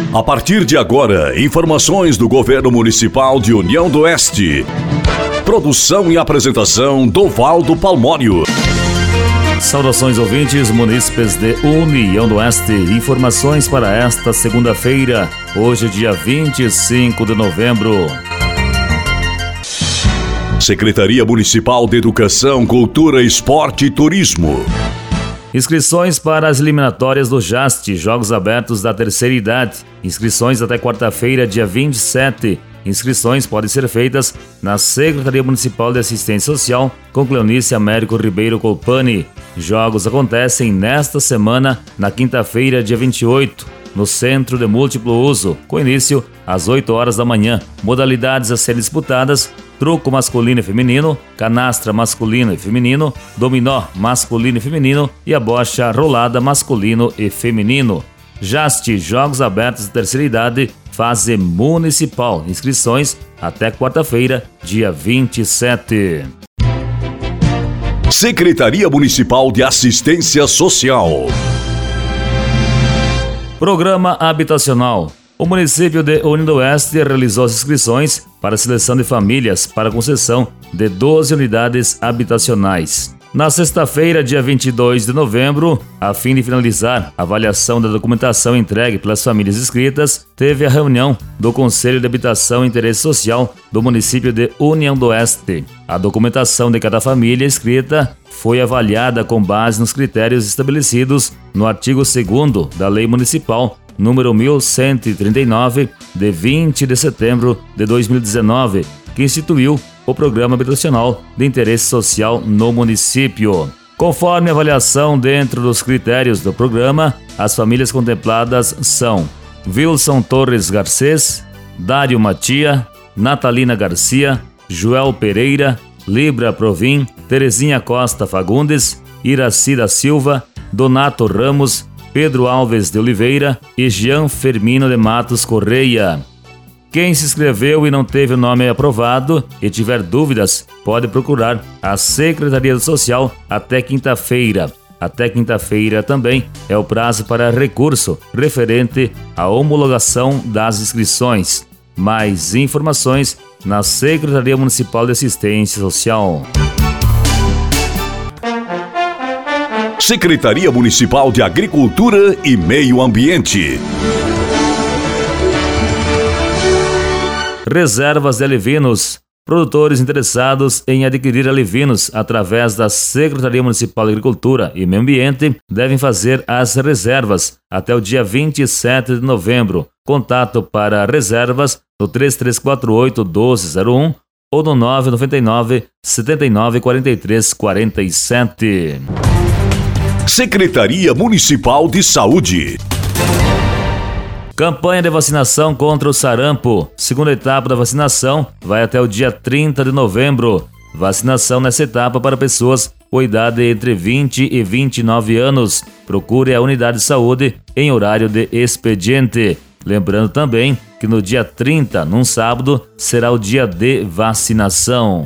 A partir de agora, informações do Governo Municipal de União do Oeste. Produção e apresentação Dovaldo Palmório. Saudações ouvintes, munícipes de União do Oeste. Informações para esta segunda-feira, hoje dia 25 de novembro. Secretaria Municipal de Educação, Cultura, Esporte e Turismo. Inscrições para as eliminatórias do JAST, Jogos Abertos da Terceira Idade. Inscrições até quarta-feira, dia 27. Inscrições podem ser feitas na Secretaria Municipal de Assistência Social com Cleonice Américo Ribeiro Colpani. Jogos acontecem nesta semana, na quinta-feira, dia 28, no Centro de Múltiplo Uso, com início às 8 horas da manhã. Modalidades a serem disputadas: truco masculino e feminino, canastra masculino e feminino, dominó masculino e feminino e a bocha rolada masculino e feminino. JAST, Jogos Abertos da Terceira Idade, fase municipal. Inscrições até quarta-feira, dia 27. Secretaria Municipal de Assistência Social. Programa Habitacional. O município de União do Oeste realizou as inscrições para a seleção de famílias para concessão de 12 unidades habitacionais. Na sexta-feira, dia 22 de novembro, a fim de finalizar a avaliação da documentação entregue pelas famílias inscritas, teve a reunião do Conselho de Habitação e Interesse Social do município de União do Oeste. A documentação de cada família inscrita foi avaliada com base nos critérios estabelecidos no artigo 2º da Lei Municipal número 1139, de 20 de setembro de 2019, que instituiu o Programa Habitacional de Interesse Social no município. Conforme a avaliação dentro dos critérios do programa, as famílias contempladas são Wilson Torres Garcês, Dário Matia, Natalina Garcia, Joel Pereira, Libra Provim, Terezinha Costa Fagundes, Iraci da Silva, Donato Ramos, Pedro Alves de Oliveira e Jean Fermino de Matos Correia. Quem se inscreveu e não teve o nome aprovado e tiver dúvidas, pode procurar a Secretaria do Social até quinta-feira. Até quinta-feira também é o prazo para recurso referente à homologação das inscrições. Mais informações na Secretaria Municipal de Assistência Social. Secretaria Municipal de Agricultura e Meio Ambiente. Reservas de alevinos. Produtores interessados em adquirir alevinos através da Secretaria Municipal de Agricultura e Meio Ambiente devem fazer as reservas até o dia 27 de novembro. Contato para reservas no 3348-1201 ou no 999-794347. Secretaria Municipal de Saúde. Campanha de vacinação contra o sarampo. Segunda etapa da vacinação vai até o dia 30 de novembro. Vacinação nessa etapa para pessoas com idade entre 20 e 29 anos. Procure a unidade de saúde em horário de expediente. Lembrando também que no dia 30, num sábado, será o dia de vacinação.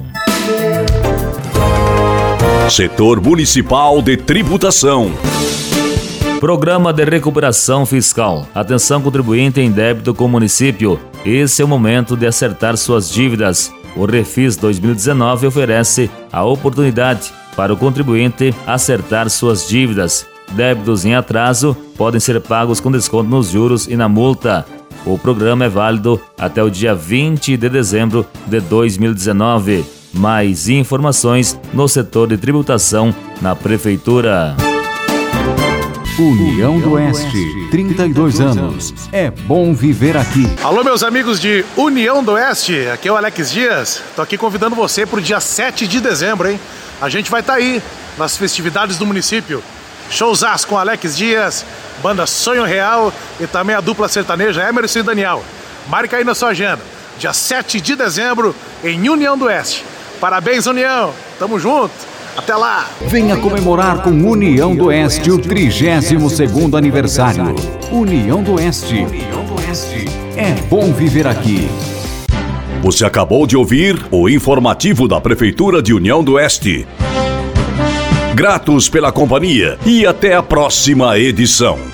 Setor Municipal de Tributação. Programa de Recuperação Fiscal. Atenção contribuinte em débito com o município. Esse é o momento de acertar suas dívidas. O Refis 2019 oferece a oportunidade para o contribuinte acertar suas dívidas. Débitos em atraso podem ser pagos com desconto nos juros e na multa. O programa é válido até o dia 20 de dezembro de 2019. Mais informações no setor de tributação na Prefeitura. União do Oeste, 32 anos. É bom viver aqui. Alô, meus amigos de União do Oeste, aqui é o Alex Dias. Tô aqui convidando você para o dia 7 de dezembro, hein? A gente vai estar aí nas festividades do município. Showzás com Alex Dias, banda Sonho Real e também a dupla sertaneja Emerson e Daniel. Marca aí na sua agenda, dia 7 de dezembro em União do Oeste. Parabéns, União! Tamo junto! Até lá! Venha comemorar com União do Oeste o 32º aniversário. União do Oeste. União do Oeste. É bom viver aqui. Você acabou de ouvir o informativo da Prefeitura de União do Oeste. Gratos pela companhia e até a próxima edição.